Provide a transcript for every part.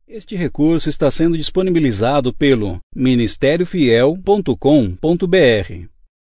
Este recurso está sendo disponibilizado pelo ministériofiel.com.br.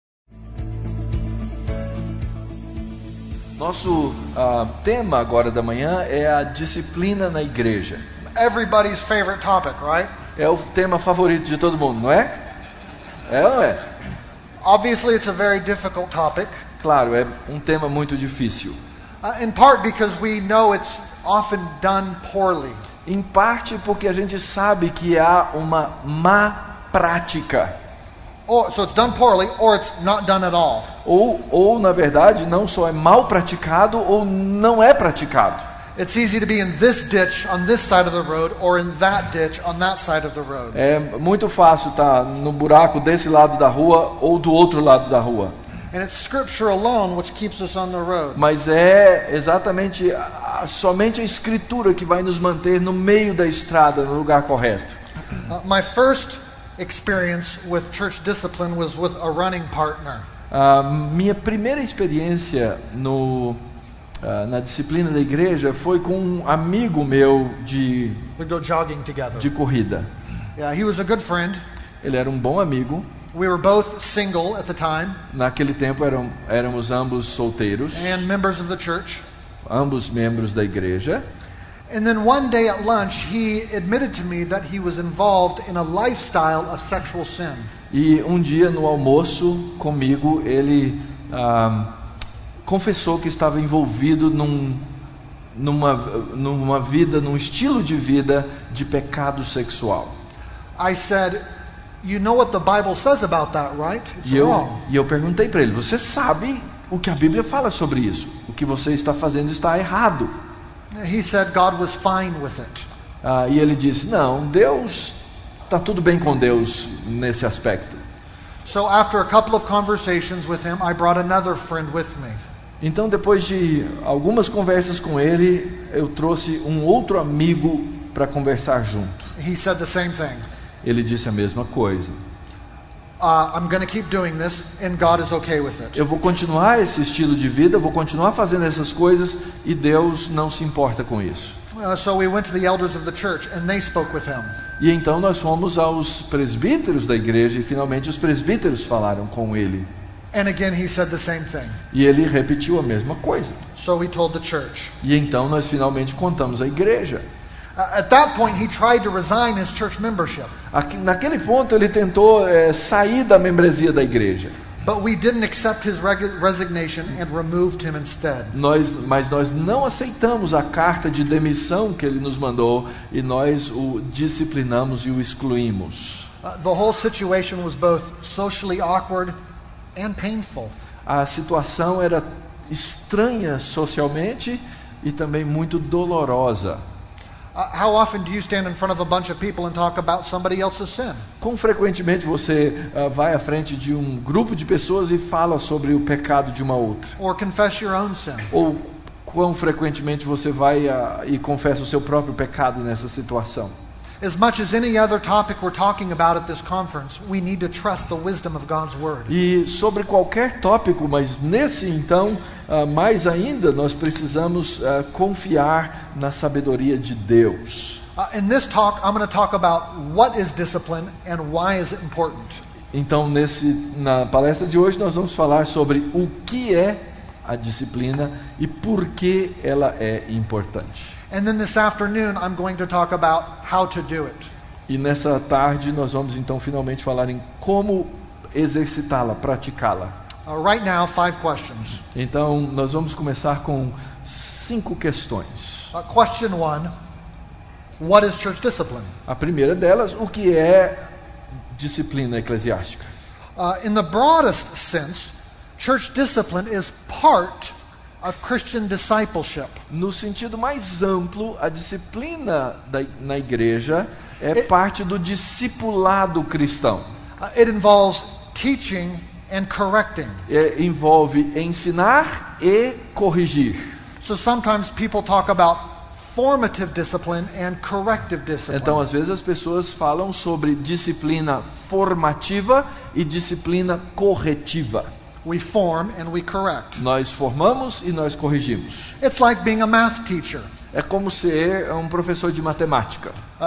Nosso tema agora da manhã é a disciplina na igreja. Everybody's favorite topic, right? É o tema favorito de todo mundo, não é? É ou não é? Obviously, it's a very difficult topic. Claro, é um tema muito difícil. In part because we know it's often done poorly. Em parte porque a gente sabe que há uma má prática. So it's done poorly, or it's not done at all. Ou na verdade, não só é mal praticado, ou não é praticado. It's easy to be in this ditch on this side of the road, or in that ditch on that side of the road. É muito fácil estar no buraco desse lado da rua ou do outro lado da rua. And it's Scripture alone which keeps us on the road. Mas é exatamente somente a Escritura que vai nos manter no meio da estrada, no lugar correto. My first experience with church discipline was with a running partner. Minha primeira experiência na disciplina da igreja foi com um amigo meu We'd go jogging together. de corrida. Yeah, he was a good friend. Ele era um bom amigo. We were both single at the time. Naquele tempo éramos ambos solteiros, And members of the church. ambos membros da igreja. And then one day at lunch, he admitted to me that he was involved in a lifestyle of sexual sin. E um dia no almoço comigo, ele confessou que estava envolvido numa vida, num estilo de vida de pecado sexual. I said, "You know what the Bible says about that, right? It's wrong." E eu perguntei para ele: você sabe o que a Bíblia fala sobre isso? O que você está fazendo está errado. He said God was fine with it. E ele disse: não, Deus, está tudo bem com Deus nesse aspecto. So after a couple of conversations with him, I brought another friend with me. Então, depois de algumas conversas com ele, eu trouxe um outro amigo para conversar junto. He said the same thing. Ele disse a mesma coisa. I'm going to keep doing this, and God is okay with it. Eu vou continuar esse estilo de vida, vou continuar fazendo essas coisas, e Deus não se importa com isso. So we went to the elders of the church, and they spoke with him. E então nós fomos aos presbíteros da igreja, e finalmente os presbíteros falaram com ele. And again he said the same thing. E ele repetiu a mesma coisa. So we told the church. E então nós finalmente contamos à igreja. At that point he tried to resign his church membership. Naquele ponto ele tentou sair da membresia da igreja. But we didn't accept his resignation and removed him instead. Mas nós não aceitamos a carta de demissão que ele nos mandou e nós o disciplinamos e o excluímos. The whole situation was both socially awkward and painful. A situação era estranha socialmente e também muito dolorosa. How often do you stand in front of a bunch of people and talk about somebody else's sin? Quão frequentemente você vai à frente de um grupo de pessoas e fala sobre o pecado de uma outra? Or confess your own sin? Ou quão frequentemente você vai e confessa o seu próprio pecado nessa situação? As much as any other topic we're talking about at this conference, we need to trust the wisdom of God's word. E sobre qualquer tópico, mas nesse então, mais ainda, nós precisamos confiar na sabedoria de Deus. In this talk, I'm going to talk about what is discipline and why is it important. Então, na palestra de hoje, nós vamos falar sobre o que é a disciplina e por que ela é importante. And then this afternoon, I'm going to talk about how to do it. E nessa tarde nós vamos então finalmente falar em como exercitá-la, praticá-la. Right now, 5 questions. Então nós vamos começar com 5 questões. Question 1, what is church discipline? A primeira delas, o que é disciplina eclesiástica? In the broadest sense, church discipline is part of Christian discipleship. No sentido mais amplo, a disciplina na igreja é parte do discipulado cristão. It involves teaching and correcting. Envolve ensinar e corrigir. So sometimes people talk about formative discipline and corrective discipline. Então, às vezes as pessoas falam sobre disciplina formativa e disciplina corretiva. We form and we correct. Nós formamos e nós corrigimos. It's like being a math teacher. É como ser um professor de matemática.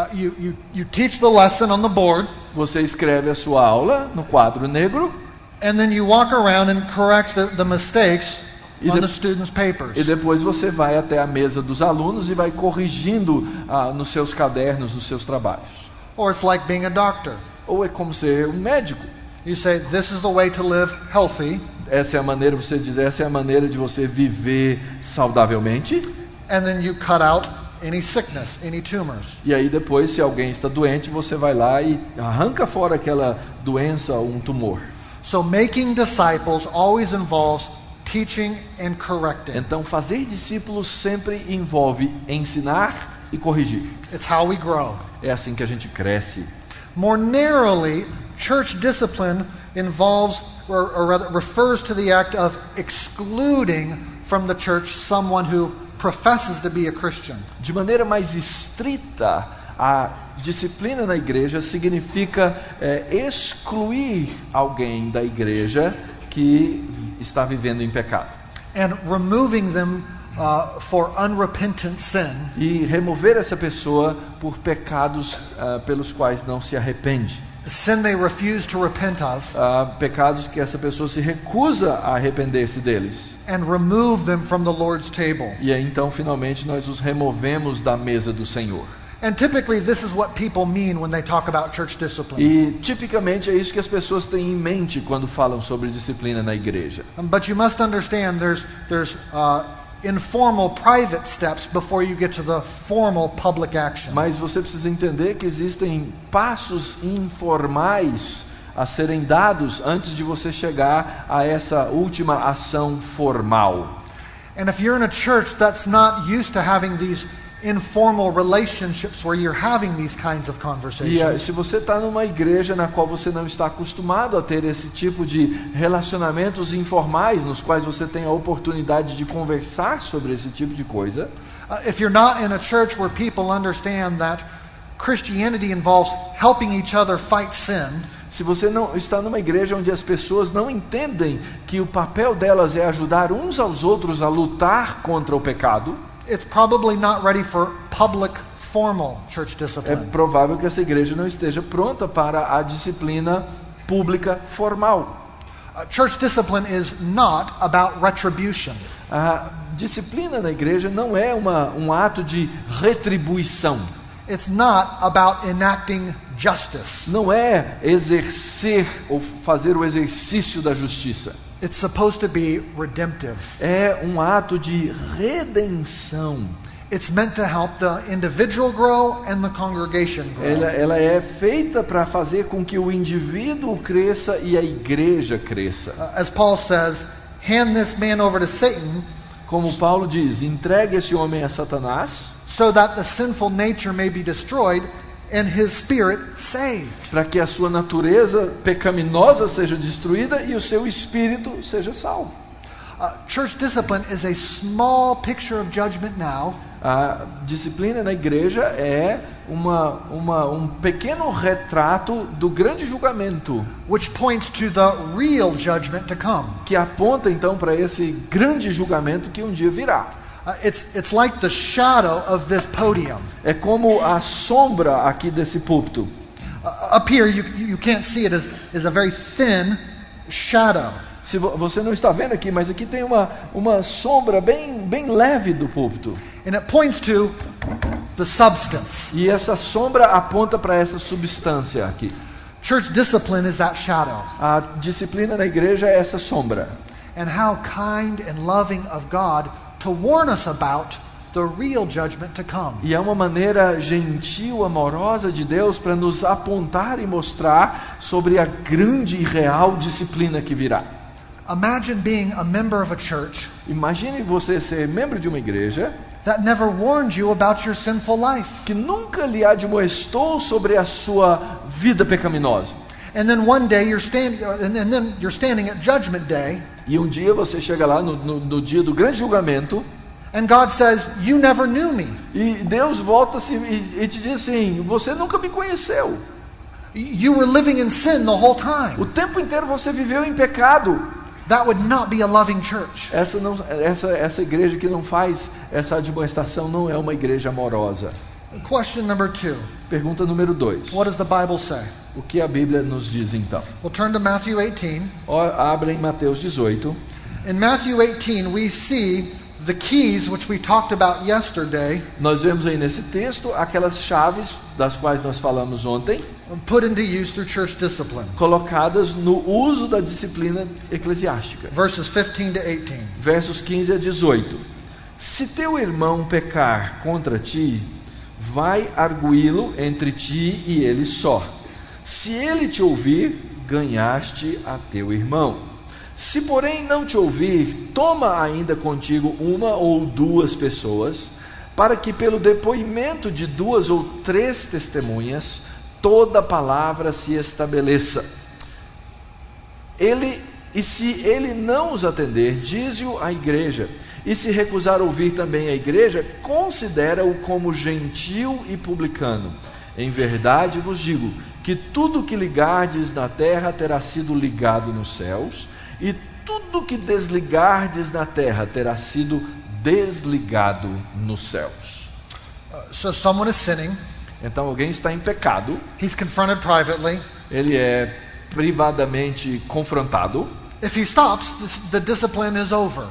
You teach the lesson on the board, Você escreve a sua aula no quadro negro and then you walk around and correct the mistakes on the students' papers. e depois você vai até a mesa dos alunos e vai corrigindo nos seus cadernos, nos seus trabalhos. Or it's like being a doctor. Ou é como ser um médico. You say, this is the way to live healthy, Essa é a maneira, você diz, essa é a maneira de você viver saudavelmente. and then you cut out any sickness, any tumors. E aí depois, se alguém está doente, você vai lá e arranca fora aquela doença ou um tumor. So making disciples always involves teaching and correcting. Então, fazer discípulos sempre envolve ensinar e corrigir. It's how we grow. É assim que a gente cresce. More narrowly, church discipline involves, or rather refers to the act of excluding from the church someone who professes to be a Christian. De maneira mais estrita, a disciplina na igreja significa excluir alguém da igreja que está vivendo em pecado. And removing them for unrepentant sin. E remover essa pessoa por pecados pelos quais não se arrepende. Sin they refuse to repent of. Pecados que essa pessoa se recusa a arrepender-se deles. And remove them from the Lord's table. E aí, então, finalmente, nós os removemos da mesa do Senhor. And typically this is what people mean when they talk about church discipline. E, tipicamente, é isso que as pessoas têm em mente quando falam sobre disciplina na igreja. But you must understand there's informal private steps before you get to the formal public action. Mas você precisa entender que existem passos informais a serem dados antes de você chegar a essa última ação formal. And if you're in a church that's not used to having these informal relationships where you're having these kinds of E conversations, se você está numa igreja na qual você não está acostumado a ter esse tipo de relacionamentos informais, nos quais você tem a oportunidade de conversar sobre esse tipo de coisa, if you're not in a church where people understand that Christianity involves helping each other fight sin, se você não está numa igreja onde as pessoas não entendem que o papel delas é ajudar uns aos outros a lutar contra o pecado, it's probably not ready for public formal church é discipline. provável que essa igreja não esteja pronta para a disciplina pública formal. Church discipline is not about retribution. A disciplina na igreja não é um ato de retribuição. It's not about enacting justice. Não é exercer ou fazer o exercício da justiça. It's supposed to be redemptive. É um ato de redenção. It's meant to help the individual grow and the congregation grow. Ela é feita para fazer com que o indivíduo cresça e a igreja cresça. As Paul says, hand this man over to Satan Como Paulo diz, entregue esse homem a Satanás, so that the sinful nature may be destroyed and his spirit saved. para que a sua natureza pecaminosa seja destruída e o seu espírito seja salvo. Church discipline is a small picture of judgment now. A disciplina na igreja é um pequeno retrato do grande julgamento, Which points to the real judgment to come. que aponta então para esse grande julgamento que um dia virá. It's like the shadow of this podium. É como a sombra aqui desse púlpito. Up here, you can't see it as a very thin shadow. Se você não está vendo aqui, mas aqui tem uma sombra bem leve do púlpito. And it points to the substance. E essa sombra aponta para essa substância aqui. Church discipline is that shadow. A disciplina na igreja é essa sombra. And how kind and loving of God to warn us about the real judgment to come. E é uma maneira gentil, amorosa de Deus para nos apontar e mostrar sobre a grande e real disciplina que virá. Imagine being a member of a church Imagine você ser membro de uma igreja that never warned you about your sinful life. que nunca lhe admoestou sobre a sua vida pecaminosa. And then one day you're standing at judgment day, E um dia você chega lá no dia do grande julgamento and God says, "You never knew me. e Deus volta-se e te diz assim: você nunca me conheceu. You were living in sin the whole time. O tempo inteiro você viveu em pecado. that would not be a loving church. Essa igreja que não faz essa admoestação não é uma igreja amorosa. Question number 2. Pergunta número 2. What does the Bible say? O que a Bíblia nos diz então? We'll turn to Matthew 18. Abra em Mateus 18. In Matthew 18, we see the keys which we talked about yesterday Nós vemos aí nesse texto aquelas chaves das quais nós falamos ontem, put into use through church discipline. colocadas no uso da disciplina eclesiástica. Verses 15 to 18. Versos 15 a 18. Se teu irmão pecar contra ti, vai arguí-lo entre ti e ele só. Se ele te ouvir, ganhaste a teu irmão. Se porém não te ouvir, toma ainda contigo uma ou duas pessoas, para que pelo depoimento de 2 ou 3 testemunhas, toda palavra se estabeleça. E se ele não os atender, dize-o à igreja. E se recusar ouvir também a igreja, considera-o como gentil e publicano. Em verdade vos digo que tudo que ligardes na terra terá sido ligado nos céus, e tudo que desligardes na terra terá sido desligado nos céus. So someone is sinning. Então alguém está em pecado, He's confronted privately. ele é privadamente confrontado. If he stops, the discipline is over.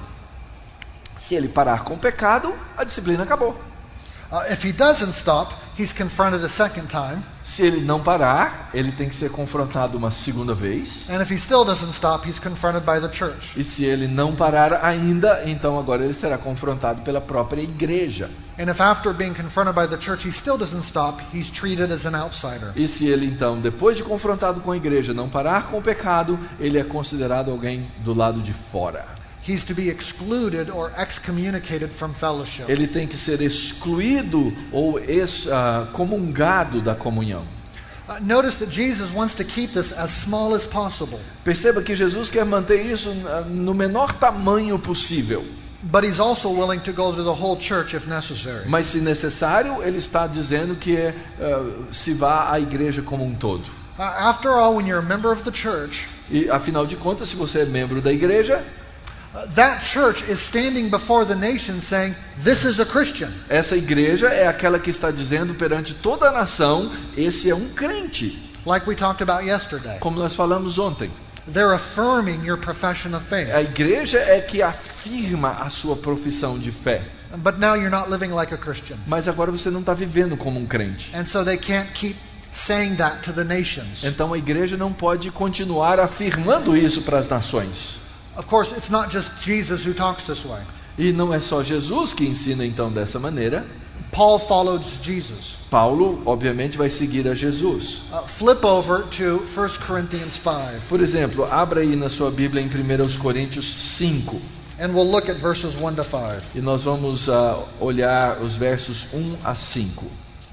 Se ele parar com o pecado, a disciplina acabou. If he doesn't stop, he's confronted a second time. Se ele não parar, ele tem que ser confrontado uma segunda vez. And if he still doesn't stop, he's confronted by the church. E se ele não parar ainda, então agora ele será confrontado pela própria igreja. And if after being confronted by the church he still doesn't stop, he's treated as an outsider. E se ele então, depois de confrontado com a igreja, não parar com o pecado, ele é considerado alguém do lado de fora. He's to be excluded or excommunicated from fellowship. Ele tem que ser excluído ou excomungado da comunhão. Notice that Jesus wants to keep this as small as possible. Perceba que Jesus quer manter isso no menor tamanho possível. But he's also willing to go to the whole church if necessary. Mas se necessário, ele está dizendo que se vá à igreja como um todo. After all, when you're a member of the church, E afinal de contas, se você é membro da igreja, that church is standing before the nation saying, "This is a Christian." essa igreja é aquela que está dizendo perante toda a nação, esse é um crente, Like we talked about yesterday. como nós falamos ontem. They're affirming your profession of faith. A igreja é que afirma a sua profissão de fé. But now you're not living like a Christian. Mas agora você não está vivendo como um crente. And so they can't keep saying that to the nations. Então a igreja não pode continuar afirmando isso para as nações. Of course, it's not just Jesus who talks this way. E não é só Jesus que ensina então dessa maneira. Paul followed Jesus. Paulo, obviamente, vai seguir a Jesus. Flip over to 1 Corinthians 5. Por exemplo, abra aí na sua Bíblia em 1 Coríntios 5. And we'll look at verses 1 to 5. E nós vamos olhar os versos 1 a 5.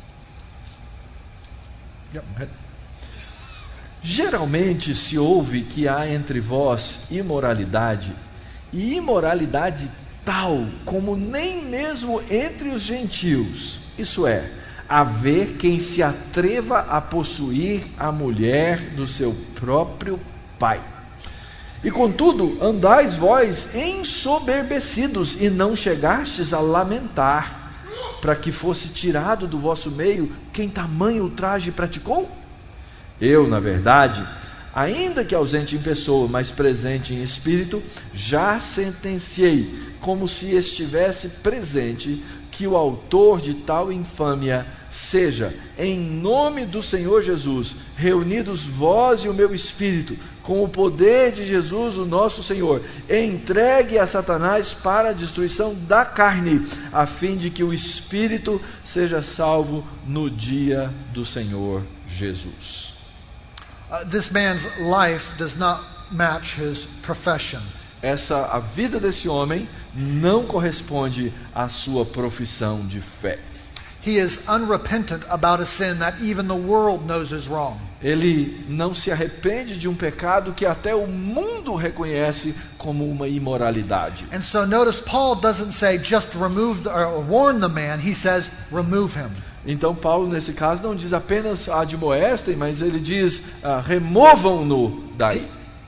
Yep. Geralmente se ouve que há entre vós imoralidade, e imoralidade tal como nem mesmo entre os gentios, isso é, haver quem se atreva a possuir a mulher do seu próprio pai. E contudo, andais vós ensoberbecidos, e não chegastes a lamentar, para que fosse tirado do vosso meio quem tamanho ultraje praticou? Eu, na verdade, ainda que ausente em pessoa, mas presente em espírito, já sentenciei, como se estivesse presente, que o autor de tal infâmia seja, em nome do Senhor Jesus, reunidos vós e o meu espírito, com o poder de Jesus, o nosso Senhor, entregue a Satanás para a destruição da carne, a fim de que o espírito seja salvo no dia do Senhor Jesus. This man's life does not match his profession. A vida desse homem não corresponde à sua profissão de fé. He is unrepentant about a sin that even the world knows is wrong. Ele não se arrepende de um pecado que até o mundo reconhece como uma imoralidade. And so notice Paul doesn't say just remove or warn the man, he says remove him. Então Paulo nesse caso não diz apenas admoestem, mas ele diz removam-no daí.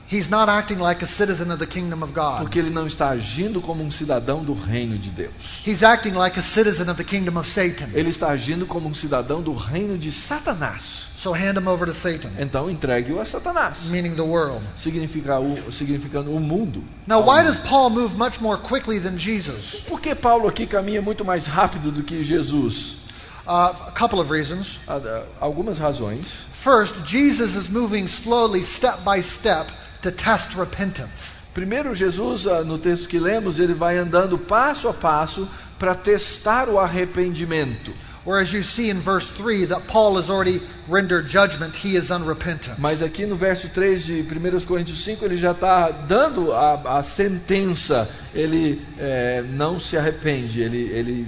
He's not acting like a citizen of the kingdom of God. Porque ele não está agindo como um cidadão do reino de Deus. He's acting like a citizen of the kingdom of Satan. Ele está agindo como um cidadão do reino de Satanás. So hand him over to Satan, Então entregue-o a Satanás, meaning the world. significando o mundo. Now, why does Paul move much more quickly than Jesus? Por que Paulo aqui caminha muito mais rápido do que Jesus? A couple of reasons. Algumas razões. First, Jesus is moving slowly, step by step, to test repentance. Primeiro, Jesus, no texto que lemos, ele vai andando passo a passo para testar o arrependimento. Whereas you see in verse 3 that Paul has already rendered judgment, he is unrepentant. Mas aqui no verso 3 de 1 Coríntios 5, ele já está dando a sentença. Ele não se arrepende, ele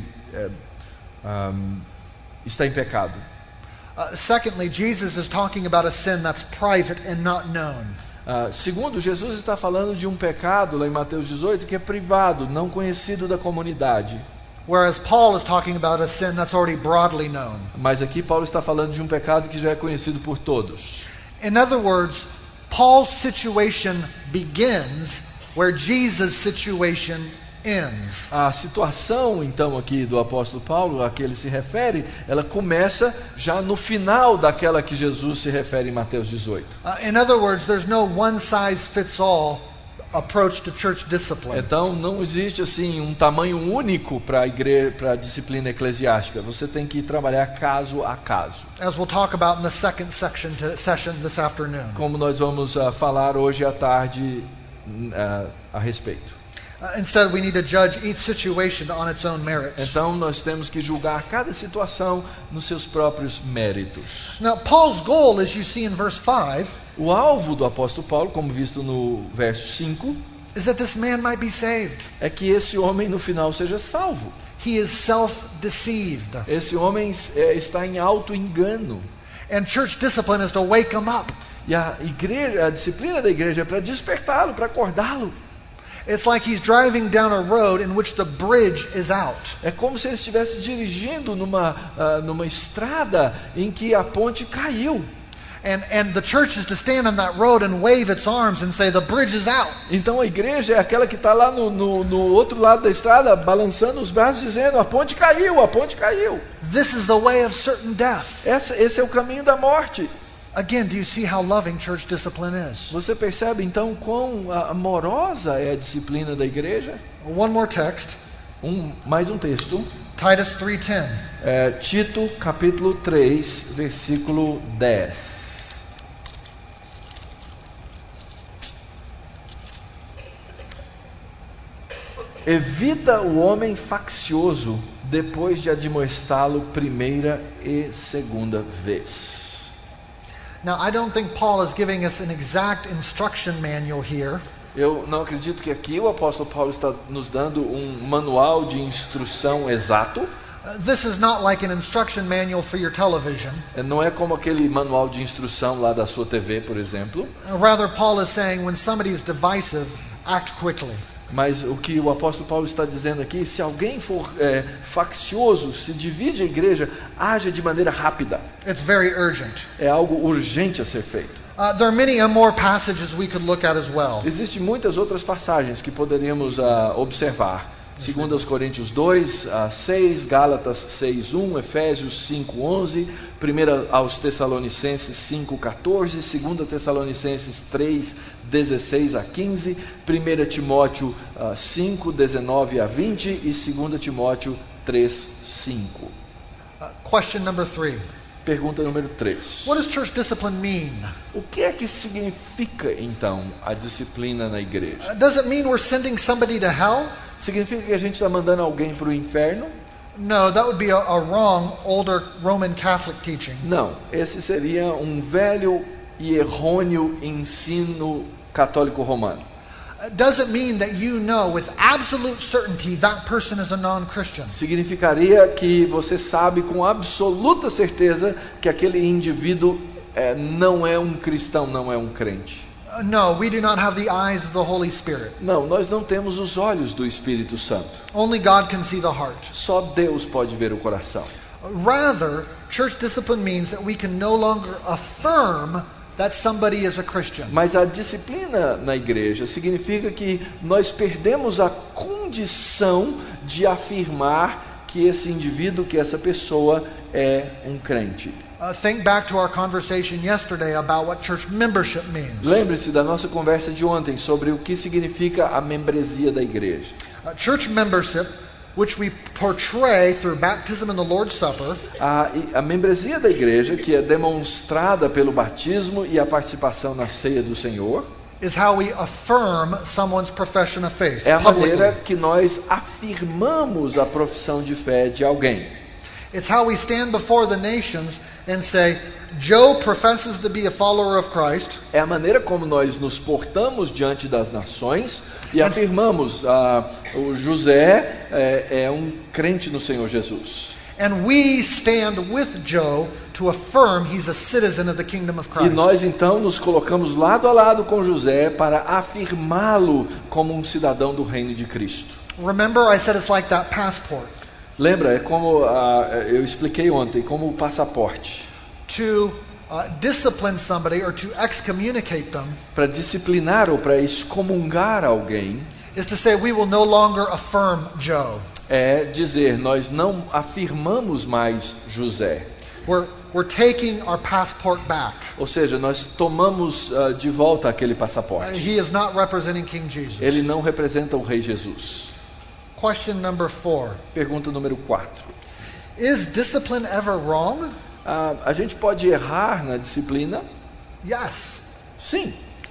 está em pecado. Secondly, Jesus is talking about a sin that's private and not known. Segundo, Jesus está falando de um pecado, lá em Mateus 18, que é privado, não conhecido da comunidade. Whereas Paul is talking about a sin that's already broadly known. Mas aqui Paulo está falando de um pecado que já é conhecido por todos. In other words, Paul's situation begins where Jesus' situation ends. A situação, então, aqui do apóstolo Paulo, a que ele se refere, ela começa já no final daquela que Jesus se refere em Mateus 18. In other words, there's no one-size-fits-all approach to church discipline. Então, não existe assim um tamanho único para a disciplina eclesiástica. Você tem que trabalhar caso a caso. As we'll talk about in the second session this afternoon. Como nós vamos falar hoje à tarde a respeito. Instead, we need to judge each situation on its own merits. Então nós temos que julgar cada situação nos seus próprios méritos. Now, Paul's goal, as you see in verse 5, O alvo do apóstolo Paulo, como visto no verso 5, is that this man might be saved. é que esse homem no final seja salvo. He is self-deceived. Esse homem está em auto-engano. And church discipline is to wake him up. E a disciplina da igreja é para despertá-lo, para acordá-lo. It's like he's driving down a road in which the bridge is out. É como se ele estivesse dirigindo numa estrada em que a ponte caiu. And the church is to stand on that road and wave its arms and say, the bridge is out. Então a igreja é aquela que está lá no outro lado da estrada, balançando os braços, dizendo: a ponte caiu, a ponte caiu. This is the way of certain death. Esse é o caminho da morte. Again, do you see how loving church discipline is? Você percebe então quão amorosa é a disciplina da igreja? One more text. Mais um texto. Titus 3:10. Tito capítulo 3, versículo 10. Evita o homem faccioso depois de admoestá-lo primeira e segunda vez. Now, I don't think Paul is giving us an exact instruction manual here. Eu não acredito que aqui o apóstolo Paulo está nos dando um manual de instrução exato. This is not like an instruction manual for your television. Não é como aquele manual de instrução lá da sua TV, por exemplo. Rather, Paul is saying when somebody is divisive, act quickly. Mas o que o apóstolo Paulo está dizendo aqui, se alguém for faccioso, se divide a igreja, haja de maneira rápida. It's very urgent. É algo urgente a ser feito. There are many more passages we could look at as well. Existem muitas outras passagens que poderíamos observar. 2 Coríntios 2, 6, Gálatas 6:1, Efésios 5:11, 1 aos Tessalonicenses 5:14, 2 Tessalonicenses 3:16 a 15, 1 Timóteo 5:19 a 20 e 2 Timóteo 3:5. Question number 3. Pergunta número 3. What does church discipline mean? O que é que significa então a disciplina na igreja? Does it mean we're sending somebody to hell? Significa que a gente está mandando alguém para o inferno? No, that would be a wrong older Roman Catholic teaching. Não, esse seria um velho e errôneo ensino católico romano. Does it mean that you know with absolute certainty that person is a non-Christian? Significaria que você sabe com absoluta certeza que aquele indivíduo não é um cristão, não é um crente. No, we do not have the eyes of the Holy Spirit. Não, nós não temos os olhos do Espírito Santo. Only God can see the heart. Só Deus pode ver o coração. Rather, church discipline means that we can no longer affirm that somebody is a Christian. Mas a disciplina na igreja significa que nós perdemos a condição de afirmar que esse indivíduo, que essa pessoa é um crente. Think back to our conversation yesterday about what church membership means. Lembre-se da nossa conversa de ontem sobre o que significa a membresia da igreja. Church membership, which we portray through baptism and the Lord's Supper, A membresia da igreja, que é demonstrada pelo batismo e a participação na ceia do Senhor, is how we affirm someone's profession of faith é a maneira publicly. que nós afirmamos a profissão de fé de alguém. It's how we stand before the nations and say, Joe professes to be a follower of Christ, É a maneira como nós nos portamos diante das nações e afirmamos, o José é um crente no Senhor Jesus. and we stand with Joe to affirm he's a citizen of the kingdom of E Christ. nós então nos colocamos lado a lado com José para afirmá-lo como um cidadão do reino de Cristo. Remember, I said it's like that passport. Lembra, é como eu expliquei ontem, como o passaporte. To discipline somebody or to excommunicate them Para disciplinar ou para excomungar alguém, is to say we will no longer affirm Joe. é dizer, nós não afirmamos mais José. We're taking our passport back. Ou seja, nós tomamos de volta aquele passaporte. He is not representing King Jesus. Ele não representa o Rei Jesus. Question number 4. Pergunta número 4. Is discipline ever wrong? A gente pode errar na disciplina? Yes. Sim.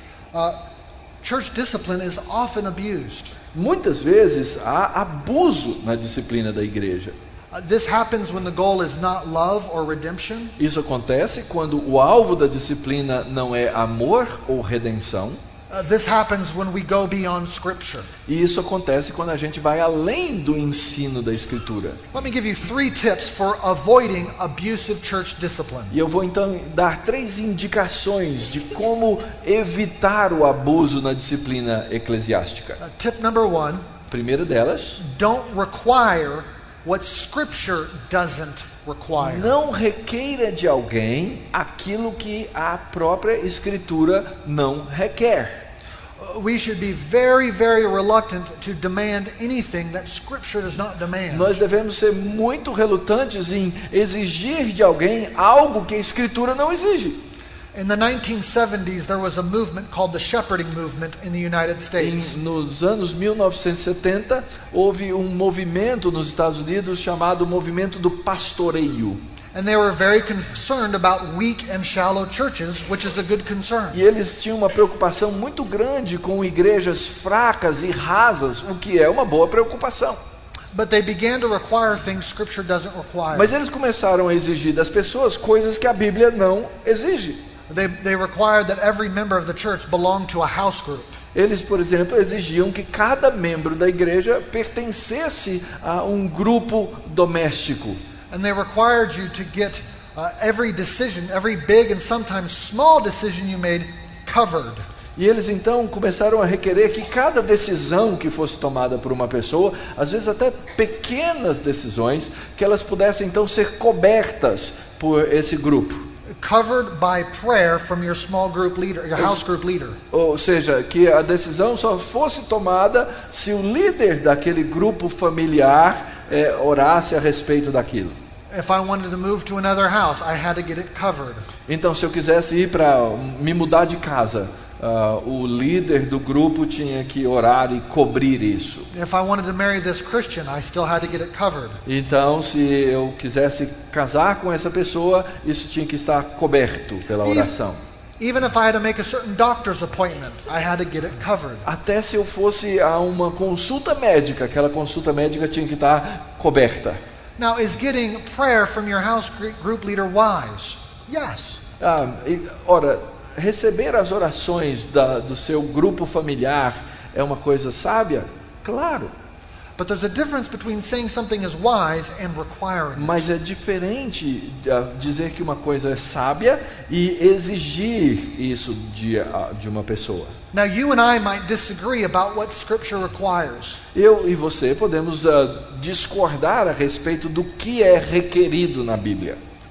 Church discipline is often abused. Muitas vezes há abuso na disciplina da igreja. This happens when the goal is not love or redemption. Isso acontece quando o alvo da disciplina não é amor ou redenção. This happens when we go beyond Scripture. E isso acontece quando a gente vai além do ensino da Escritura. Let me give you 3 tips for avoiding abusive church discipline. E eu vou então dar 3 indicações de como evitar o abuso na disciplina eclesiástica. Tip number 1, Primeira delas, don't require what Scripture doesn't require. não requeira de alguém aquilo que a própria Escritura não requer. We should be very, very reluctant to demand anything that Scripture does not demand. Nós devemos ser muito relutantes em exigir de alguém algo que a Escritura não exige. In the 1970s, there was a movement called the shepherding movement in the United States. Nos anos 1970, houve um movimento nos Estados Unidos chamado Movimento do Pastoreio. And they were very concerned about weak and shallow churches, which is a good concern. E eles tinham uma preocupação muito grande com igrejas fracas e rasas, o que é uma boa preocupação. But they began to require things Scripture doesn't require. Mas eles começaram a exigir das pessoas coisas que a Bíblia não exige. They required that every member of the church belong to a house group. Eles, por exemplo, exigiam que cada membro da igreja pertencesse a um grupo doméstico. And they required you to get every decision, every big and sometimes small decision you made covered. E eles então começaram a requerer que cada decisão que fosse tomada por uma pessoa, às vezes até pequenas decisões, que elas pudessem então ser cobertas por esse grupo. Covered by prayer from your small group leader, your house group leader. Ou seja, que a decisão só fosse tomada se o líder daquele grupo familiar orasse a respeito daquilo. If I wanted to move to another house, I had to get it covered. Então, se eu quisesse ir para me mudar de casa, o líder do grupo tinha que orar e cobrir isso. If I wanted to marry this Christian, I still had to get it covered. Então, se eu quisesse casar com essa pessoa, isso tinha que estar coberto pela oração. Even if I had to make a certain doctor's appointment, I had to get it covered. Até se eu fosse a uma consulta médica, aquela consulta médica tinha que estar coberta. Now, is getting prayer from your house group leader wise? Yes. Ora, receber as orações do seu grupo familiar é uma coisa sábia? Claro. But there's a difference between saying something is wise and requiring it. Mas é diferente dizer que uma coisa é sábia e exigir isso de uma pessoa. Now, you and I might disagree about what Scripture requires. Eu e você podemos discordar a respeito do que é requerido na Bíblia.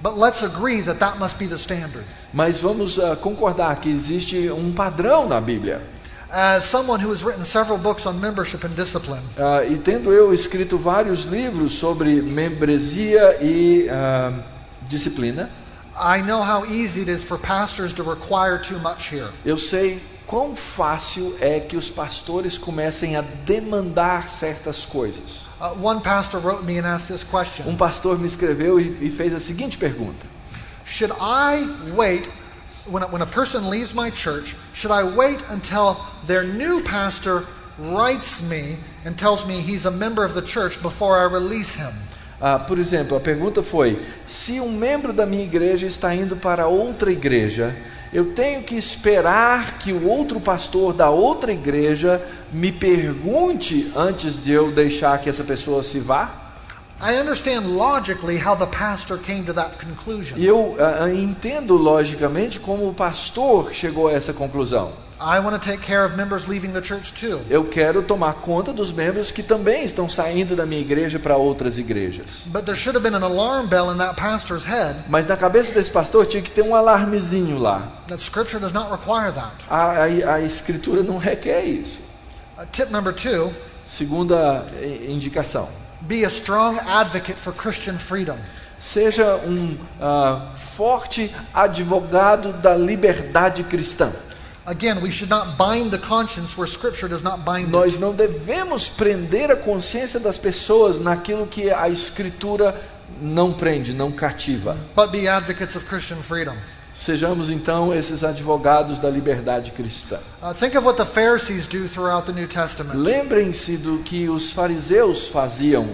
But let's agree that that must be the standard. Mas vamos concordar que existe um padrão na Bíblia. As someone who has written several books on membership and discipline, E tendo eu escrito vários livros sobre membresia e disciplina, I know how easy it is for pastors to require too much here. eu sei quão fácil é que os pastores comecem a demandar certas coisas. One pastor wrote me and asked this question. Um pastor me escreveu e fez a seguinte pergunta: Should I wait, when a person leaves my church, should I wait until their new pastor writes me and tells me he's a member of the church before I release him? Por exemplo, a pergunta foi: se um membro da minha igreja está indo para outra igreja, eu tenho que esperar que o outro pastor da outra igreja me pergunte antes de eu deixar que essa pessoa se vá? I understand logically how the pastor came to that conclusion. E eu entendo logicamente como o pastor chegou a essa conclusão. I want to take care of members leaving the church too. Eu quero tomar conta dos membros que também estão saindo da minha igreja para outras igrejas. But there should have been an alarm bell in that pastor's head Mas na cabeça desse pastor tinha que ter um alarmezinho lá. that Scripture does not require that. A escritura não requer isso. Tip number 2, Segunda indicação: be a strong advocate for Christian freedom. seja um forte advogado da liberdade cristã. Again, we should not bind the conscience where Scripture does not bind it. Nós não devemos prender a consciência das pessoas naquilo que a escritura não prende, não cativa. But be advocates of Christian freedom. Sejamos então esses advogados da liberdade cristã. Think of what the Pharisees do throughout the New Testament. Lembrem-se do que os fariseus faziam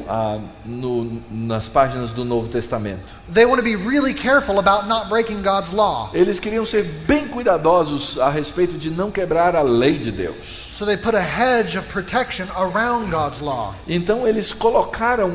nas páginas do Novo Testamento. They want to be really careful about not breaking God's law. Eles queriam ser bem cuidadosos a respeito de não quebrar a lei de Deus. So they put a hedge of protection around God's law. Então eles colocaram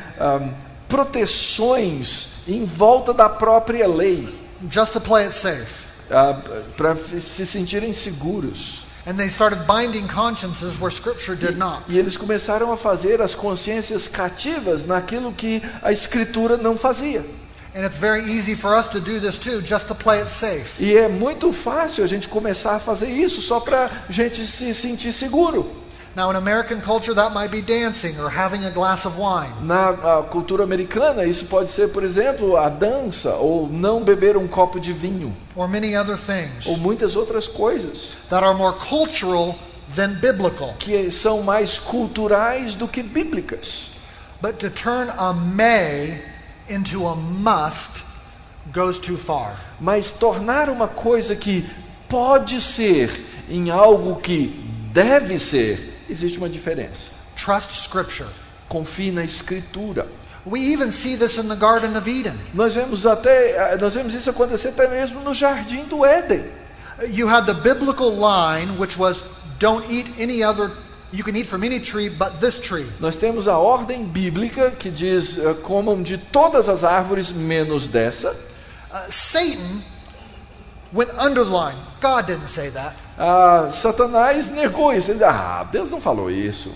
proteções em volta da própria lei, Just to play it safe. para se sentirem seguros. And they started binding consciences where Scripture did not. E eles começaram a fazer as consciências cativas naquilo que a Escritura não fazia. And it's very easy for us to do this too, just to play it safe. E é muito fácil a gente começar a fazer isso só para a gente se sentir seguro. Now, in American culture, that might be dancing or having a glass of wine. Na cultura americana, isso pode ser, por exemplo, a dança, ou não beber um copo de vinho, Or many other things ou muitas outras coisas that are more cultural than biblical. que são mais culturais do que bíblicas. But to turn a may into a must goes too far. Mas tornar uma coisa que pode ser em algo que deve ser, existe uma diferença. Trust Scripture. Confie na Escritura. We even see this in the Garden of Eden. Nós vemos isso acontecer até mesmo no Jardim do Éden. You had the biblical line, which was, don't eat any other, you can eat from any tree but this tree. Nós temos a ordem bíblica que diz, comam de todas as árvores menos dessa. Satan went under the line. God didn't say that. Satanás negou isso. Ele disse, Deus não falou isso.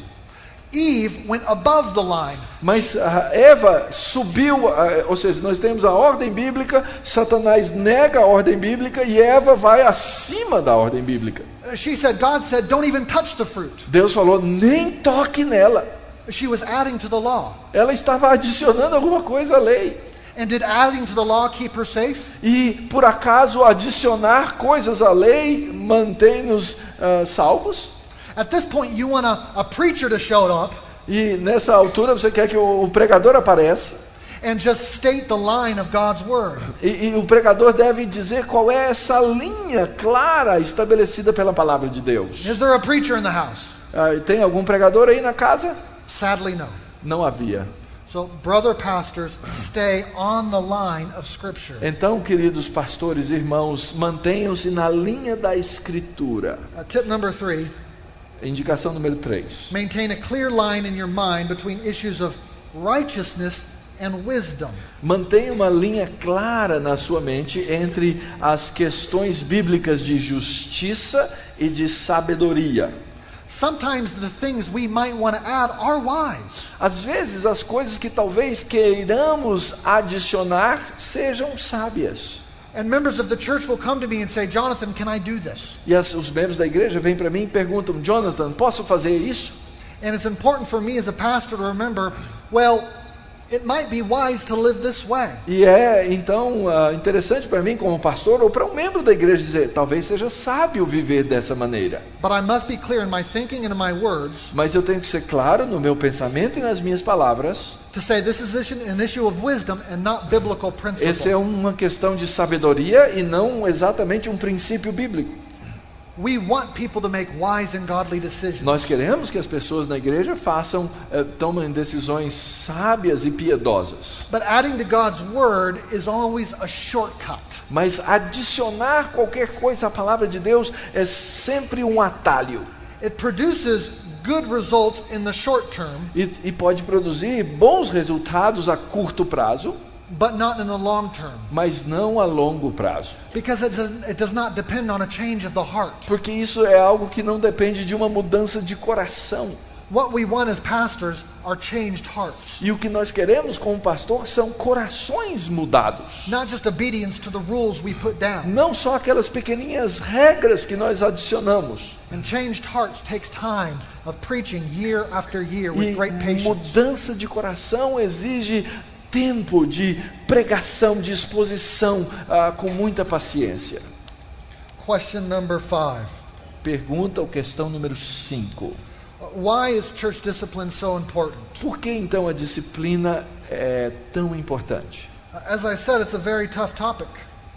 Eve went above the line. Mas Eva subiu, ou seja, nós temos a ordem bíblica, Satanás nega a ordem bíblica e Eva vai acima da ordem bíblica. God said, don't even touch the fruit. Deus falou, nem toque nela. She was adding to the law. Ela estava adicionando alguma coisa à lei. And did adding to the law keep her safe? E, por acaso, adicionar coisas à lei mantém-nos salvos? At this point, you want a preacher to show up E nessa altura você quer que o pregador apareça. and just state the line of God's word. E o pregador deve dizer qual é essa linha clara estabelecida pela palavra de Deus. Is there a preacher in the house? Tem algum pregador aí na casa? Sadly, no. Não havia. So, brother pastors, stay on the line of Scripture. Então, queridos pastores, irmãos, mantenham-se na linha da Escritura. Tip number 3, Indicação número 3. maintain a clear line in your mind between issues of righteousness and wisdom. Mantenha uma linha clara na sua mente entre as questões bíblicas de justiça e de sabedoria. sometimes the things we might want to add are wise. Às vezes as coisas que talvez queiramos adicionar sejam sábias. And members of the church will come to me and say, Jonathan, can I do this? E os membros da igreja vêm para mim e perguntam, Jonathan, posso fazer isso? And it's important for me as a pastor to remember, well, it might be wise to live this way. E então interessante para mim como pastor ou para um membro da igreja dizer, talvez seja sábio viver dessa maneira. But I must be clear in my thinking and in my words Mas eu tenho que ser claro no meu pensamento e nas minhas palavras. to say this is an issue of wisdom and not biblical principle. Essa é uma questão de sabedoria e não exatamente um princípio bíblico. We want people to make wise and godly decisions. Nós queremos que as pessoas na igreja tomem decisões sábias e piedosas. But adding to God's word is always a shortcut. Mas adicionar qualquer coisa à palavra de Deus é sempre um atalho. It produces good results in the short term, E pode produzir bons resultados a curto prazo, but not in the long term, mas não a longo prazo. because it does not depend on a change of the heart. Porque isso é algo que não depende de uma mudança de coração. What we want as pastors are changed hearts, E o que nós queremos como pastor são corações mudados. not just obedience to the rules we put down. Não só aquelas pequeninhas regras que nós adicionamos. And changed hearts takes time of preaching year after year E with great patience. mudança de coração exige tempo de pregação, de exposição, com muita paciência. Question number 5. Pergunta ou questão número 5. Why is church discipline so important? Por que então a disciplina é tão importante? As I said, it's a very tough topic.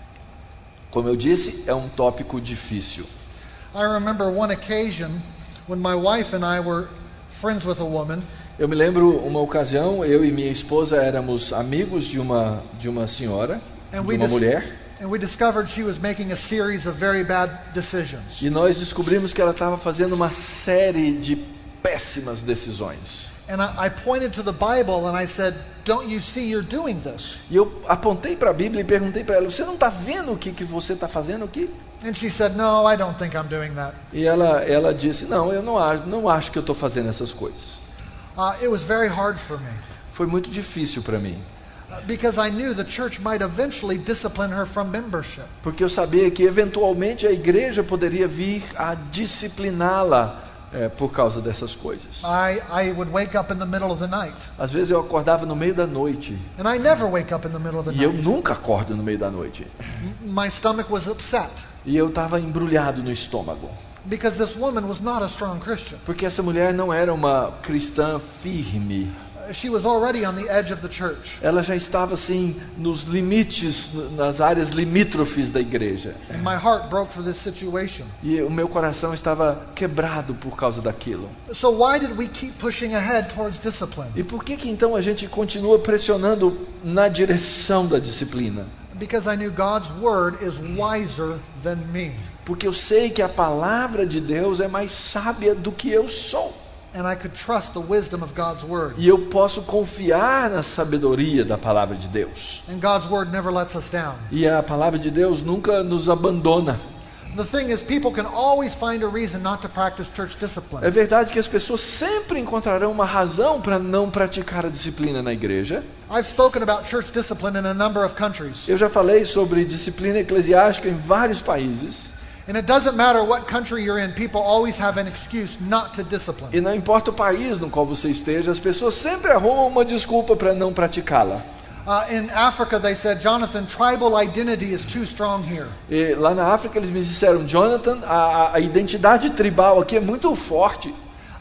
Como eu disse, é um tópico difícil. I remember one occasion when my wife and I were friends with a woman, Eu me lembro uma ocasião, eu e minha esposa éramos amigos de uma senhora, and de uma mulher, and we discovered she was making a series of very bad decisions. e nós descobrimos que ela estava fazendo uma série de péssimas decisões. And I pointed to the Bible and I said, "Don't you see you're doing this?" E eu apontei para a Bíblia e perguntei para ela, você não está vendo o que você está fazendo aqui? And she said, "No, I don't think I'm doing that." E ela disse, não, eu não acho que eu estou fazendo essas coisas. It was very hard for me Foi muito difícil para mim, because I knew the church might eventually discipline her from membership. porque eu sabia que eventualmente a igreja poderia vir a discipliná-la por causa dessas coisas. I would wake up in the middle of the night, Às vezes eu acordava no meio da noite, and I never wake up in the middle of the e eu night. nunca acordo no meio da noite. My stomach was upset E eu estava embrulhado no estômago, because this woman was not a strong Christian. porque essa mulher não era uma cristã firme. She was already on the edge of the church, Ela já estava assim nos limites, nas áreas limítrofes da igreja. and my heart broke for this situation. E o meu coração estava quebrado por causa daquilo. So why did we keep pushing ahead towards discipline? E por que então a gente continua pressionando na direção da disciplina? Because I knew God's word is wiser than me, Porque eu sei que a palavra de Deus é mais sábia do que eu sou. and I could trust the wisdom of God's word. E eu posso confiar na sabedoria da palavra de Deus. And God's word never lets us down. E a palavra de Deus nunca nos abandona. The thing is, people can always find a reason not to practice church É discipline. verdade que as pessoas sempre encontrarão uma razão para não praticar a disciplina na igreja. I've spoken about church discipline in a number of countries. Eu já falei sobre disciplina eclesiástica em vários países. And it doesn't matter what country you're in, people always have an excuse not to discipline. E não importa o país no qual você esteja, as pessoas sempre arrumam uma desculpa para não praticá-la. In Africa, they said, Jonathan, tribal identity is too strong here. E lá na África eles me disseram, Jonathan, a identidade tribal aqui é muito forte.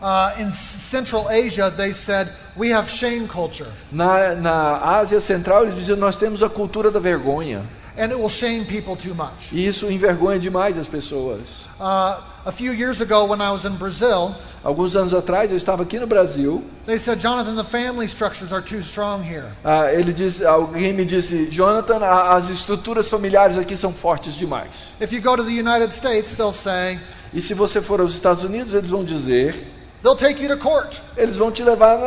In Central Asia, they said, we have shame culture. Na Ásia Central eles diziam, nós temos a cultura da vergonha. And it will shame people too much. E isso envergonha demais as pessoas. A few years ago, when I was in Brazil, Alguns anos atrás eu estava aqui no Brasil. they said, Jonathan, the family structures are too strong here. Alguém me disse, Jonathan, as estruturas familiares aqui são fortes demais. If you go to the United States, they'll say, E se você for aos Estados Unidos, eles vão dizer, they'll take you to court. eles vão te levar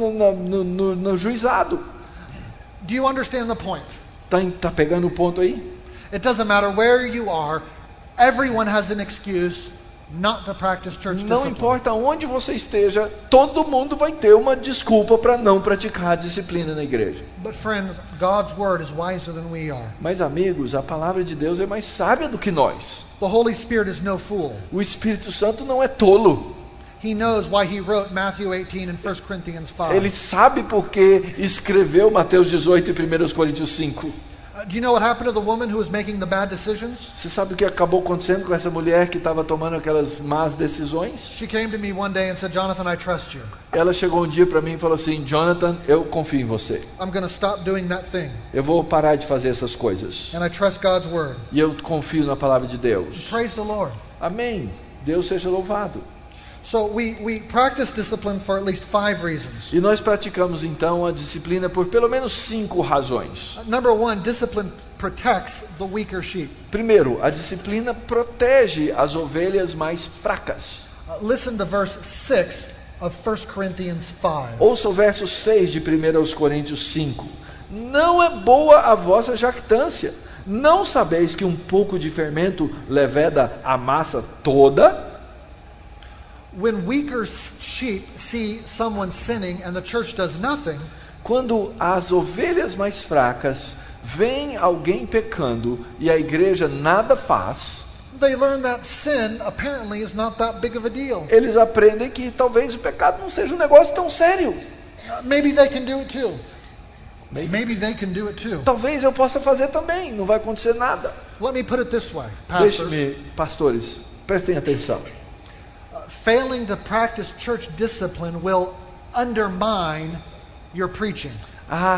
no juizado. Do you understand the point? Tá pegando o ponto aí? It doesn't matter where you are, everyone has an excuse not to practice church Não discipline. importa onde você esteja, todo mundo vai ter uma desculpa para não praticar a disciplina na igreja. But friends, God's word is wiser than we are. Mas amigos, a palavra de Deus é mais sábia do que nós. The Holy Spirit is no fool. O Espírito Santo não é tolo. He knows why he wrote Matthew 18 and 1 Corinthians 5. Ele sabe por que escreveu Mateus 18 e 1 Coríntios 5. Do you know what happened to the woman who was making the bad decisions? Você sabe o que acabou acontecendo com essa mulher que estava tomando aquelas más decisões? She came to me one day and said, Jonathan, I trust you. Ela chegou um dia para mim e falou assim: Jonathan, eu confio em você. I'm going to stop doing that thing. Eu vou parar de fazer essas coisas. And I trust God's word. E eu confio na palavra de Deus. Praise the Lord. Amém. Deus seja louvado. So we practice discipline for at least 5 reasons. E nós praticamos então a disciplina por pelo menos 5 razões. Number 1, discipline protects the weaker sheep. Primeiro, a disciplina protege as ovelhas mais fracas. Listen to verse 6 of 1 Corinthians 5. Ouça o verso 6 de 1 Coríntios 5. Não é boa a vossa jactância. Não sabeis que um pouco de fermento leveda a massa toda? When weaker sheep see someone sinning and the church does nothing, Quando as ovelhas mais fracas veem alguém pecando e a igreja nada faz, they learn that sin apparently is not that big of a deal. eles aprendem que talvez o pecado não seja um negócio tão sério. Maybe they can do it too. Maybe they can do it too. Talvez eu possa fazer também, não vai acontecer nada. Let me put it this way, pastors. Deixe-me, pastores, prestem atenção. Failing to practice church discipline will undermine your preaching. A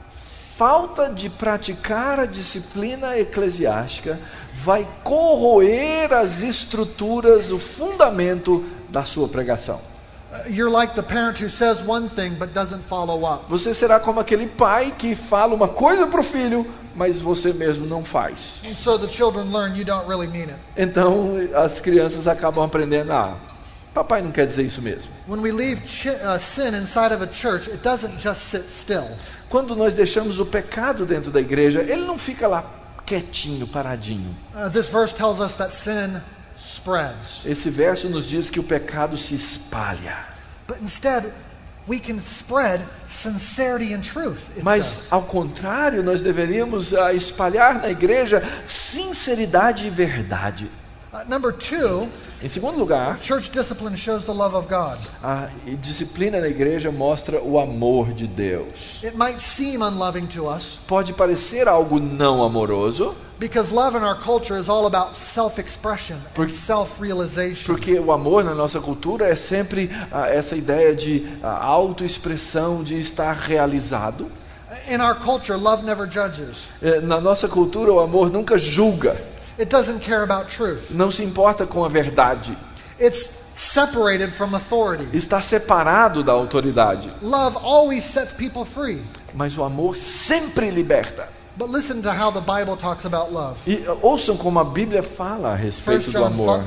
falta de praticar a disciplina eclesiástica vai corroer as estruturas, o fundamento da sua pregação. You're like the parent who says one thing but doesn't follow up. Você será como aquele pai que fala uma coisa para o filho, mas você mesmo não faz. And so the children learn you don't really mean it. Então as crianças acabam aprendendo: papai não quer dizer isso mesmo. When we leave sin inside of a church, it doesn't just sit still. Quando nós deixamos o pecado dentro da igreja, ele não fica lá quietinho, paradinho. This verse tells us that sin spreads. Esse verso nos diz que o pecado se espalha. But instead, we can spread sincerity and truth, it Mas, says. ao contrário, nós deveríamos espalhar na igreja sinceridade e verdade. Number 2, Em segundo lugar, church discipline shows the love of God. a disciplina na igreja mostra o amor de Deus. It might seem unloving to us Pode parecer algo não amoroso, because love in our culture is all about self-expression and self-realization. porque o amor na nossa cultura é sempre essa ideia de autoexpressão, de estar realizado. In our culture, love never judges. Na nossa cultura, o amor nunca julga, It doesn't care about truth. não se importa com a verdade, It's separated from authority. está separado da autoridade. Love always sets people free. Mas o amor sempre liberta. But listen to how the Bible talks about love. E ouçam como a Bíblia fala a 1 respeito do John amor.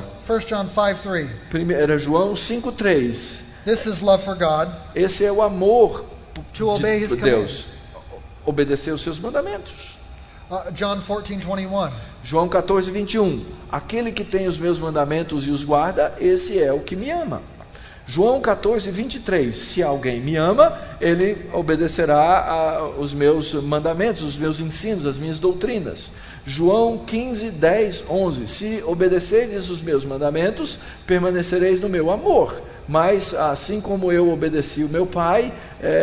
5:3. 1 João 5,3. This is love for God, Esse é o amor to obey de his Deus. Obedecer os seus mandamentos. John 14:21. João 14:21. Aquele que tem os meus mandamentos e os guarda, esse é o que me ama. João 14:23. Se alguém me ama, ele obedecerá os meus mandamentos, os meus ensinos, as minhas doutrinas. João 15:10, 11. Se obedecerdes os meus mandamentos, permanecereis no meu amor. Mas assim como eu obedeci o meu Pai,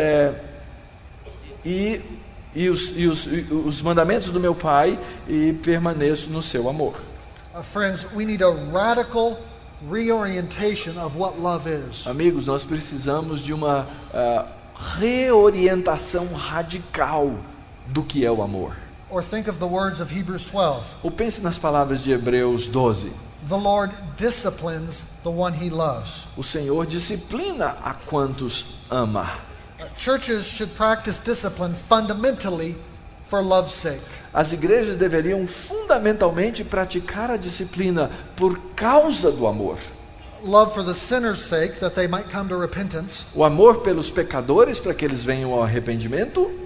os mandamentos do meu Pai, e permaneço no seu amor. Friends, we need a radical reorientation of what love is. Amigos, nós precisamos de uma reorientação radical do que é o amor. Or think of the words of Hebrews 12. Ou pense nas palavras de Hebreus 12. The Lord disciplines the one he loves. O Senhor disciplina a quantos ama. Churches should practice discipline fundamentally for love's sake. As igrejas deveriam fundamentalmente praticar a disciplina por causa do amor. Love for the sinner's sake, that they might come to repentance. O amor pelos pecadores, para que eles venham ao arrependimento.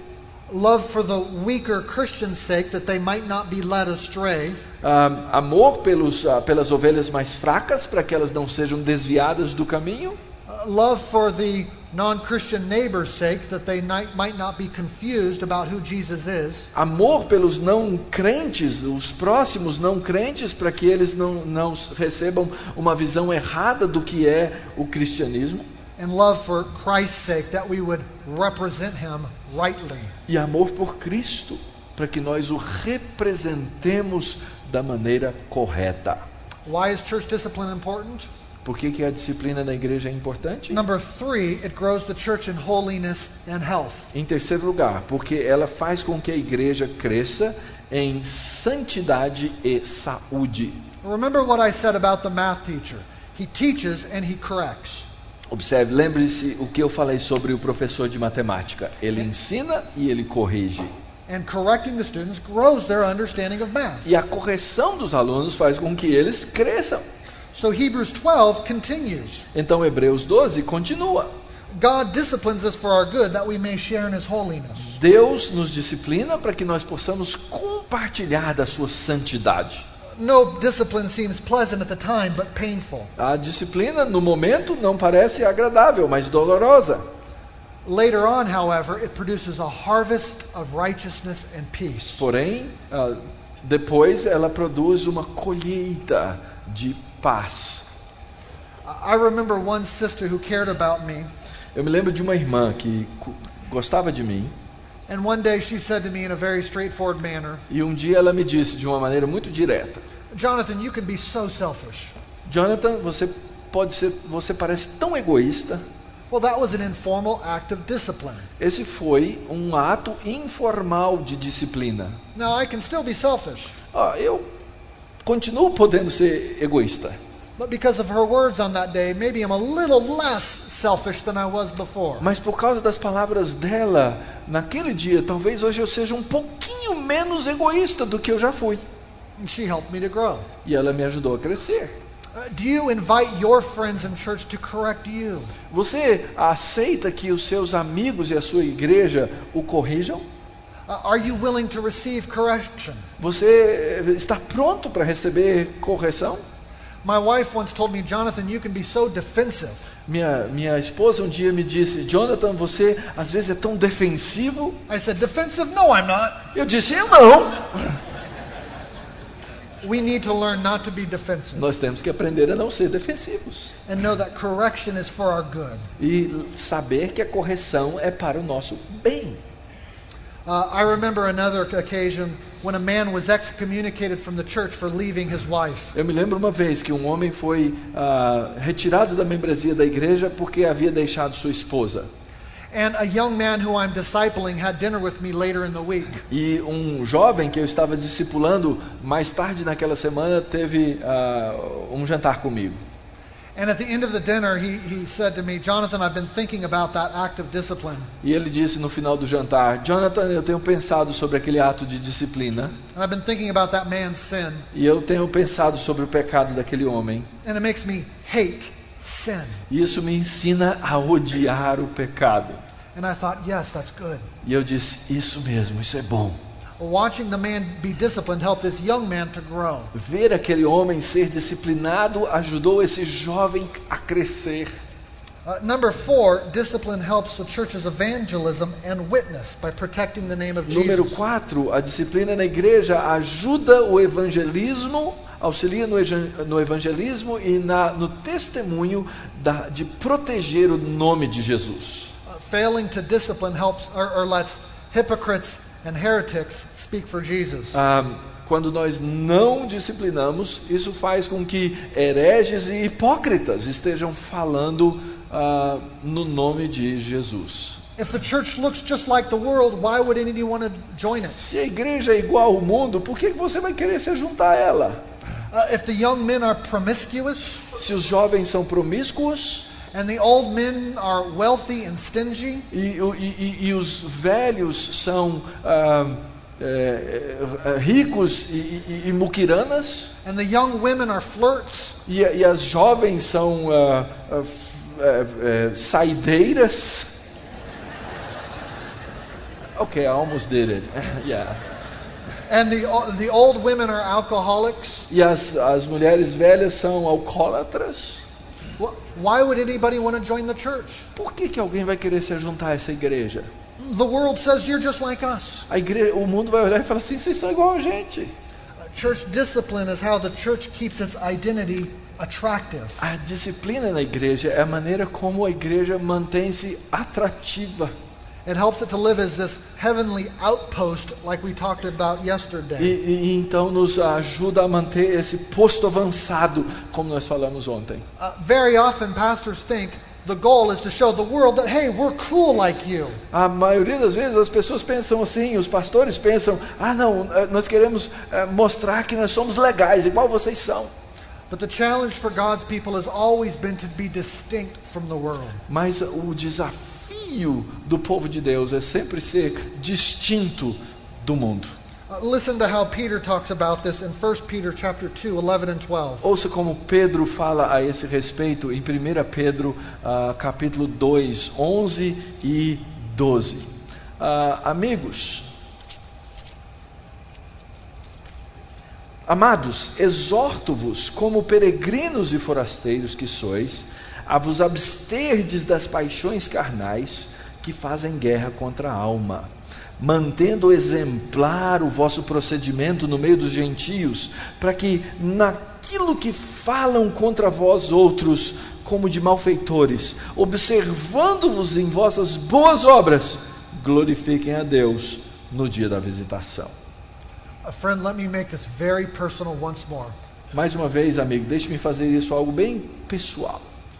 Love for the weaker Christian's sake, that they might not be led astray. Amor pelas ovelhas mais fracas, para que elas não sejam desviadas do caminho. Love for the non-Christian neighbor's sake, that they might not be confused about who Jesus is. Amor pelos não crentes, os próximos não crentes, para que eles não recebam uma visão errada do que é o cristianismo. And love for Christ's sake, that we would represent him rightly. E amor por Cristo, para que nós o representemos da maneira correta. Why is church discipline important? Por que a disciplina na igreja é importante? Number 3, it grows the church in holiness and health. Em terceiro lugar, porque ela faz com que a igreja cresça em santidade e saúde. Remember what I said about the math teacher. He teaches and he corrects. Observe, lembre-se o que eu falei sobre o professor de matemática. Ele ensina e ele corrige. And correcting the students grows their understanding of math. E a correção dos alunos faz com que eles cresçam. So Hebrews 12 continues. Então Hebreus 12 continua. God disciplines us for our good, that we may share in his holiness. Deus nos disciplina para que nós possamos compartilhar da sua santidade. No discipline seems pleasant at the time, but painful. A disciplina no momento não parece agradável, mas dolorosa. Later on, however, it produces a harvest of righteousness and peace. Porém, depois ela produz uma colheita de paz. I remember one sister who cared about me. Eu me lembro de uma irmã que gostava de mim. And one day she said to me in a very straightforward manner, E um dia ela me disse de uma maneira muito direta: Jonathan, you can be so selfish. Jonathan, você parece tão egoísta. Well, that was an informal act of discipline. Esse foi um ato informal de disciplina. Now, I can still be selfish, Eu continuo podendo ser egoísta. but because of her words on that day, maybe I'm a little less selfish than I was before. Mas por causa das palavras dela, naquele dia, talvez hoje eu seja um pouquinho menos egoísta do que eu já fui. And she helped me to grow. E ela me ajudou a crescer. Do you invite your friends in church to correct you? Você aceita que os seus amigos e a sua igreja o corrijam? Are you willing to receive correction? Você está pronto para receber correção? My wife once told me, Jonathan, you can be so defensive. Minha esposa um dia me disse: Jonathan, você às vezes é tão defensivo. I said, defensive? No, I'm not. Eu disse: eu não. We need to learn not to be defensive Nós temos que aprender a não ser defensivos. and know that correction is for our good. E saber que a correção é para o nosso bem. I remember another occasion when a man was excommunicated from the church for leaving his wife. Eu me lembro uma vez que um homem foi retirado da membresia da igreja porque havia deixado sua esposa. And a young man who I'm discipling had dinner with me later in the week. E um jovem que eu estava discipulando mais tarde naquela semana teve um jantar comigo. And at the end of the dinner, he said to me, Jonathan, I've been thinking about that act of discipline. E ele disse no final do jantar: Jonathan, eu tenho pensado sobre aquele ato de disciplina. And I've been thinking about that man's sin. E eu tenho pensado sobre o pecado daquele homem. And it makes me hate sin. E isso me ensina a odiar o pecado. And I thought, yes, that's good. E eu disse: isso mesmo, isso é bom. Watching the man be disciplined helped this young man to grow. Ver aquele homem ser disciplinado ajudou esse jovem a crescer. Number 4, discipline helps the church's evangelism and witness by protecting the name of Número Jesus. 4, a disciplina na igreja ajuda o evangelismo, auxilia no evangelismo e no testemunho de proteger o nome de Jesus. Failing to discipline helps or lets hypocrites and heretics speak for Jesus. Quando nós não disciplinamos, isso faz com que hereges e hipócritas estejam falando no nome de Jesus. If the church looks just like the world, why would anyone want to join it? Se a igreja é igual ao mundo, por que você vai querer se juntar a ela? If the young men are promiscuous Se os jovens são promíscuos and the old men are wealthy and stingy, e os velhos são ricos e muquiranas, and the young women are flirts, e as jovens são saideiras, Okay, I almost did it. Yeah. And the old women are alcoholics. E as mulheres velhas são alcoólatras. Why would anybody want to join the church? Por que alguém vai querer se juntar a essa igreja? The world says you're just like us. O mundo vai olhar e falar assim, vocês são igual a gente. Church discipline is how the church keeps its identity attractive. A disciplina na igreja é a maneira como a igreja mantém-se atrativa. It helps it to live as this heavenly outpost like we talked about yesterday. E então nos ajuda a manter esse posto avançado, como nós falamos ontem. Very often pastors think the goal is to show the world that, hey, we're cool like you. A maioria das vezes as pessoas pensam assim, os pastores pensam, não, nós queremos mostrar que nós somos legais, igual vocês são. But the challenge for God's people has always been to be distinct from the world. Mas o desafio do povo de Deus é sempre ser distinto do mundo. Listen to how Peter talks about this in 1 Peter chapter 2, 11 and 12. Ouça como Pedro fala a esse respeito em 1 Pedro capítulo 2, 11 e 12. Amigos, amados, exorto-vos como peregrinos e forasteiros que sois, a vos absterdes das paixões carnais que fazem guerra contra a alma, mantendo exemplar o vosso procedimento no meio dos gentios, para que naquilo que falam contra vós outros, como de malfeitores, observando-vos em vossas boas obras, glorifiquem a Deus no dia da visitação. Friend, let me make this very personal once more. Mais uma vez, amigo, deixe-me fazer isso algo bem pessoal.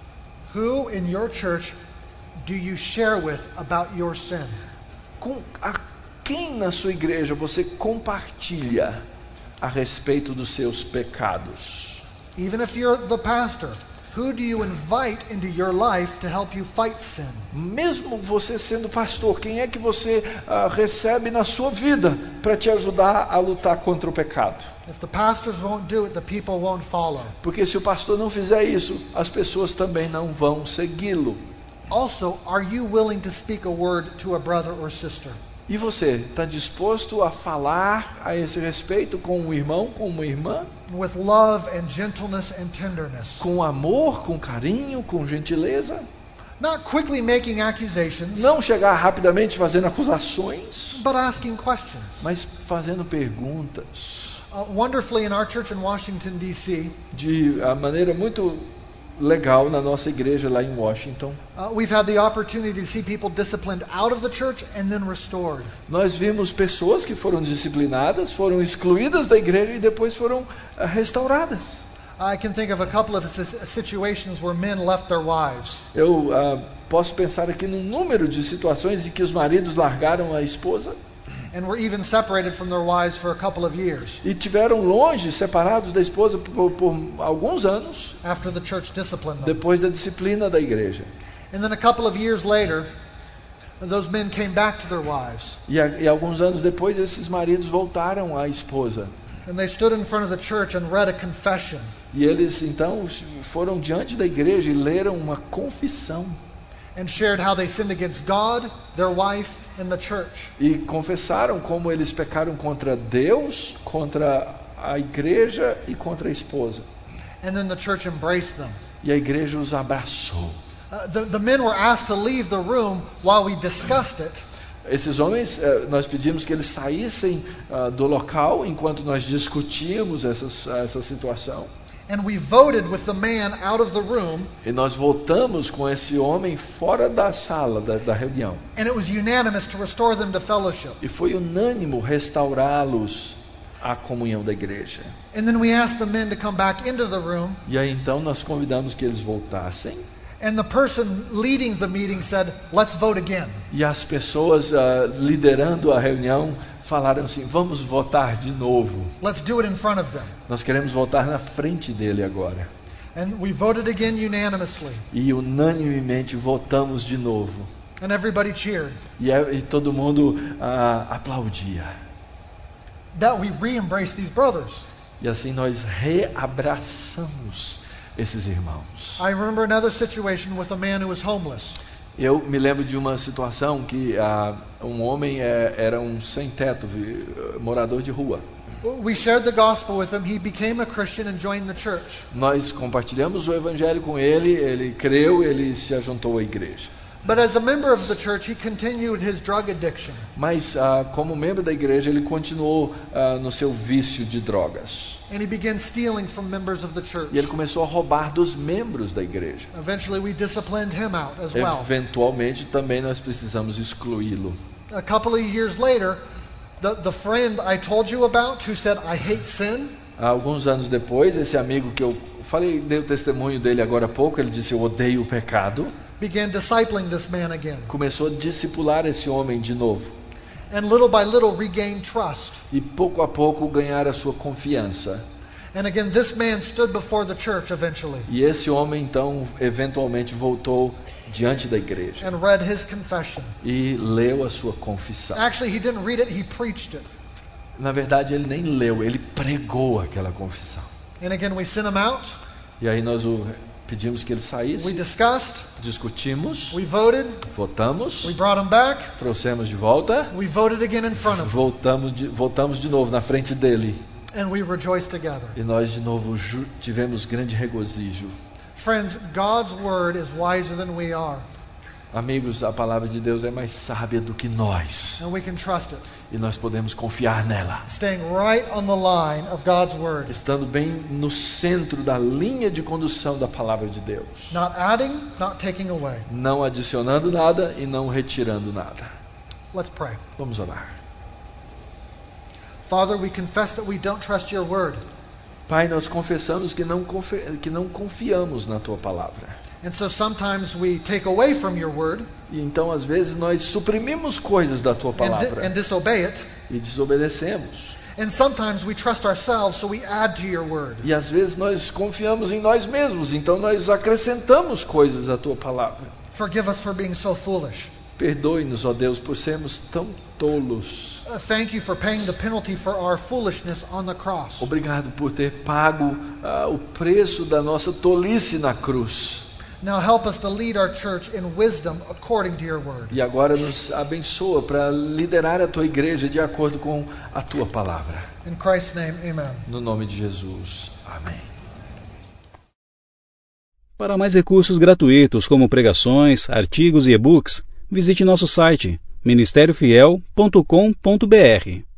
Who in your church do you share with about your sin? Com a quem na sua igreja você compartilha a respeito dos seus pecados? Even if you're the pastor, who do you invite into your life to help you fight sin? Mesmo você sendo pastor, quem é que você recebe na sua vida para te ajudar a lutar contra o pecado? If the pastors won't do it, the people won't follow. Porque se o pastor não fizer isso, as pessoas também não vão segui-lo. Also, are you willing to speak a word to a brother or sister? E você está disposto a falar a esse respeito com um irmão, com uma irmã? With love and gentleness and tenderness. Com amor, com carinho, com gentileza? Not quickly making accusations. Não chegar rapidamente fazendo acusações, but asking questions. Mas fazendo perguntas. Wonderfully in our church in Washington D.C. De maneira muito legal na nossa igreja lá em Washington. We've had the opportunity to see people disciplined out of the church and then restored. Nós vimos pessoas que foram disciplinadas, foram excluídas da igreja e depois foram restauradas. I can think of a couple of situations where men left their wives. Eu posso pensar aqui num número de situações em que os maridos largaram a esposa. And were even separated from their wives for a couple of years. E tiveram longe, separados da esposa por alguns anos. After the church disciplined them. Depois da disciplina da igreja. And then a couple of years later, those men came back to their wives. E alguns anos depois, esses maridos voltaram à esposa. And they stood in front of the church and read a confession. E eles então foram diante da igreja e leram uma confissão. And shared how they sinned against God, their wife, and the church. E confessaram como eles pecaram contra Deus, contra a igreja e contra a esposa. And then the church embraced them. E a igreja os abraçou. The men were asked to leave the room while we discussed it. Esses homens, nós pedimos que eles saíssem do local enquanto nós discutíamos essa situação. And we voted with the man out of the room. E nós votamos com esse homem fora da sala da reunião. And it was unanimous to restore them to fellowship. E foi unânime restaurá-los à comunhão da igreja. And then we asked the men to come back into the room. E aí então nós convidamos que eles voltassem. And the person leading the meeting said, "Let's vote again." E as pessoas liderando a reunião falaram assim: vamos votar de novo. Let's do it in front of them. Nós queremos votar na frente dele agora. And we voted again unanimously. E unanimemente votamos de novo. And everybody cheered. E todo mundo aplaudia. That we re-embraced these brothers. E assim nós reabraçamos esses irmãos. I remember another situation with a man who was homeless. Eu me lembro de uma situação que um homem era um sem-teto, morador de rua. We shared the gospel with him. He became a Christian and joined the church. Nós compartilhamos o evangelho com ele, ele creu, ele se ajuntou à igreja. But as a member of the church, he continued his drug addiction. Mas como membro da igreja, ele continuou no seu vício de drogas. And he began stealing from members of the church. E ele começou a roubar dos membros da igreja. Eventually, we disciplined him out as well. Eventualmente, também nós precisamos excluí-lo. A couple of years later, the friend I told you about who said, I hate sin, Alguns anos depois, esse amigo que eu falei, dei o testemunho dele agora há pouco, ele disse, eu odeio o pecado. began discipling this man again. Começou a discipular esse homem de novo. And little by little regained trust. E pouco a pouco ganhar a sua confiança. And again, this man stood before the church eventually E esse homem então eventualmente voltou diante da igreja and read his confession. e leu a sua confissão. Actually, he didn't read it, he preached it. Na verdade, ele nem leu, ele pregou aquela confissão. And again, we sent him out, E aí nós pedimos que ele we saísse, discussed, discutimos, we voted, votamos, we brought him back, trouxemos de volta, we voted again in front of him, voltamos de novo na frente dele. and we rejoiced together. E nós de novo tivemos grande regozijo. Friends, God's word is wiser than we are, Amigos, a palavra de Deus é mais sábia do que nós. and we can trust it. E nós podemos confiar nela. Staying right on the line of God's word. Estando bem no centro da linha de condução da palavra de Deus. Not adding, not taking away. Não adicionando nada e não retirando nada. Let's pray. Vamos orar. Father, we confess that we don't trust your word. Pai, nós confessamos que não confiamos na tua palavra. And so sometimes we take away from your word E então, às vezes, nós suprimimos coisas da tua palavra and disobey it. e desobedecemos. And sometimes we trust ourselves, so we add to your word. E às vezes nós confiamos em nós mesmos, então nós acrescentamos coisas à tua palavra. Forgive us for being so foolish. Perdoe-nos, ó Deus, por sermos tão tolos. Thank you for paying the penalty for our foolishness on the cross. Obrigado por ter pago o preço da nossa tolice na cruz. Now help us to lead our church in wisdom according to your word. E agora nos abençoa para liderar a tua igreja de acordo com a tua palavra. In Christ's name, amen. No nome de Jesus. Amém. Para mais recursos gratuitos como pregações, artigos e e-books, visite nosso site ministériofiel.com.br.